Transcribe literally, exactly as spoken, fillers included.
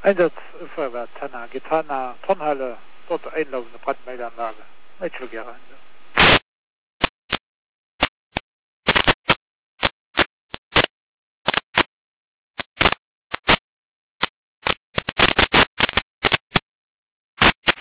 Einsatz Feuerwehr Tanner, Gitana, Tonhalle, dort einlaufende Brandmeldeanlage. Mittelgerande.